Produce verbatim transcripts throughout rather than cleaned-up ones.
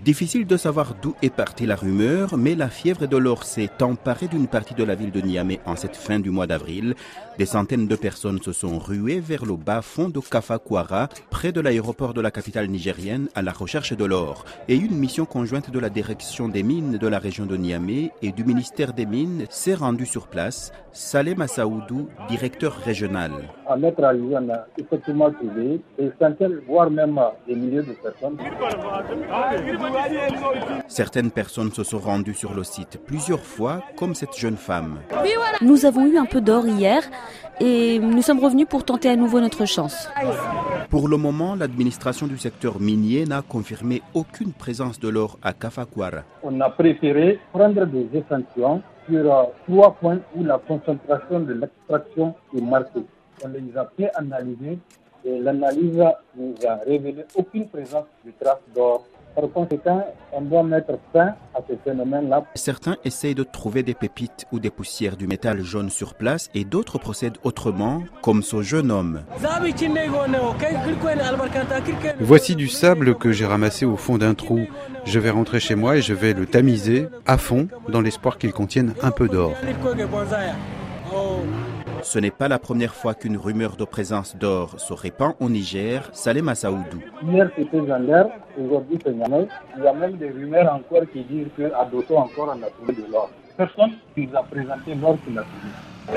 Difficile de savoir d'où est partie la rumeur, mais la fièvre de l'or s'est emparée d'une partie de la ville de Niamey en cette fin du mois d'avril. Des centaines de personnes se sont ruées vers le bas-fond de Kafakwara, près de l'aéroport de la capitale nigérienne, à la recherche de l'or. Et une mission conjointe de la direction des mines de la région de Niamey et du ministère des Mines s'est rendue sur place. Saleh Massaoudou, directeur régional. À notre arrivée, on a effectivement trouvé des centaines, voire même des milliers de personnes. Certaines personnes se sont rendues sur le site plusieurs fois, comme cette jeune femme. Nous avons eu un peu d'or hier et nous sommes revenus pour tenter à nouveau notre chance. Pour le moment, l'administration du secteur minier n'a confirmé aucune présence de l'or à Kafakwara. On a préféré prendre des échantillons sur trois points où la concentration de l'extraction est marquée. On les a fait analyser et l'analyse nous a révélé aucune présence de traces d'or. Par conséquent, on doit mettre fin à ce phénomène-là. Certains essayent de trouver des pépites ou des poussières du métal jaune sur place et d'autres procèdent autrement, comme ce jeune homme. Voici du sable que j'ai ramassé au fond d'un trou. Je vais rentrer chez moi et je vais le tamiser à fond dans l'espoir qu'il contienne un peu d'or. Ce n'est pas la première fois qu'une rumeur de présence d'or se répand au Niger. Saleh Massaoudou. Hier c'était Zander, aujourd'hui c'est Niamey. Il y a même des rumeurs encore qui disent qu'à Dosso encore on a trouvé de l'or. Personne qui nous a présenté l'or qu'il a trouvé.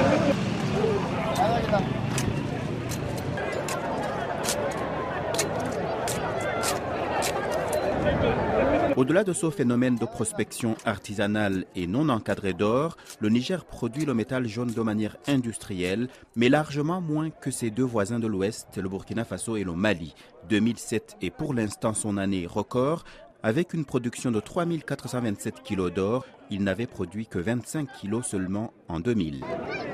Au-delà de ce phénomène de prospection artisanale et non encadrée d'or, le Niger produit le métal jaune de manière industrielle, mais largement moins que ses deux voisins de l'Ouest, le Burkina Faso et le Mali. deux mille sept est pour l'instant son année record. Avec une production de trois mille quatre cent vingt-sept kilos d'or, il n'avait produit que vingt-cinq kilos seulement en deux mille.